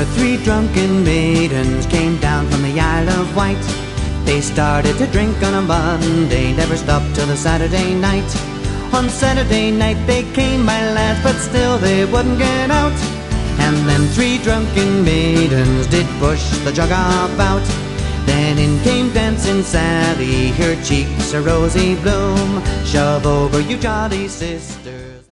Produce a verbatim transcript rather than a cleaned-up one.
three drunken maidens came down from the Isle of Wight. They started to drink on a Monday, never stopped till the Saturday night. On Saturday night they came, my lads, but still they wouldn't get out. And then three drunken maidens did push the jug about. Then in came Dancing Sally, her cheeks a rosy bloom. Shove over, you jolly sister.